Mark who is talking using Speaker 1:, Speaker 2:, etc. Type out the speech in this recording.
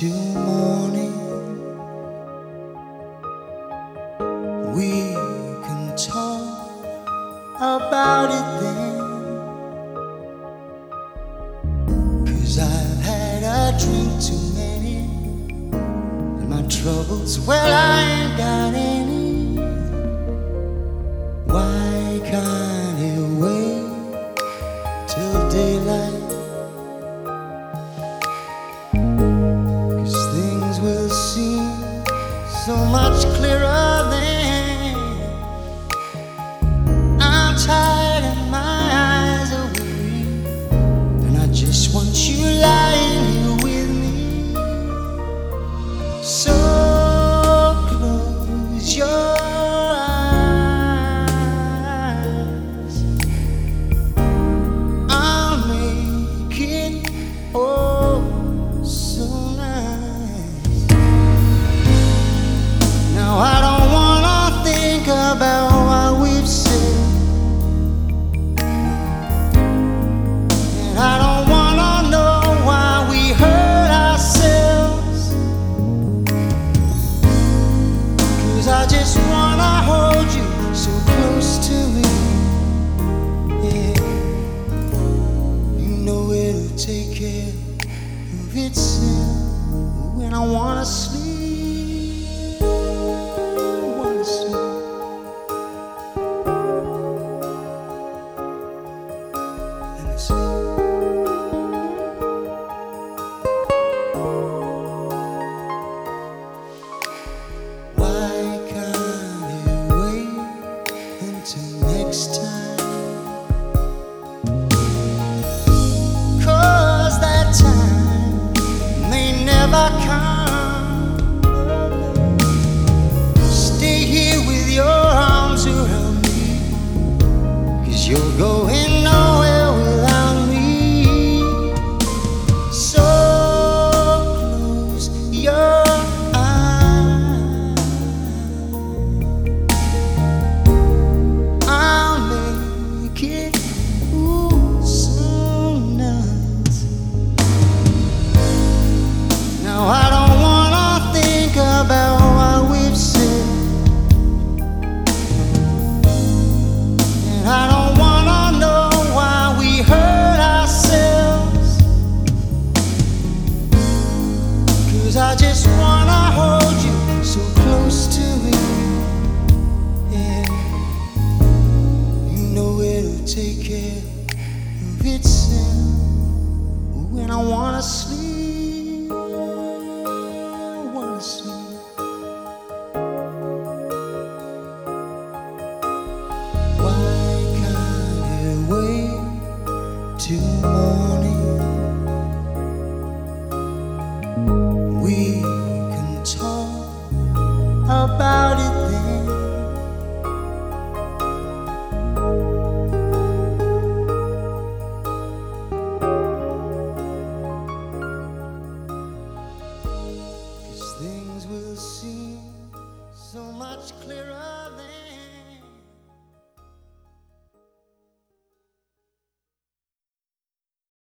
Speaker 1: till morning. We can talk about it then, 'cause I've had a drink too many, and my troubles, well, I ain't got any. Why can't it wait till daylight? 'Cause things will seem so much clearer then. I'm tired and my eyes are weary, and I just want you lying here with me. So close your eyes, I'll make it oh so nice. Now I don't wanna think about what we've said, and I don't wanna know why we hurt ourselves, 'cause I just wanna hold you so close to me. Yeah, you know it'll take care of itself when I wanna sleep. Wanna sleep. Let me sleep. Why can't it wait until next time? 'Cause that time may never come. Stay here with your arms around me, 'cause you're going nowhere without me. So close your eyes, I'll make it ooh so nice. Now I don't wanna think about what we've said, and I don't wanna know why we hurt ourselves, 'cause I just wanna hold you so close to me. Yeah, you know it'll take care of itself when I wanna sleep. Wanna sleep. Why can't it wait till morning? We can talk about it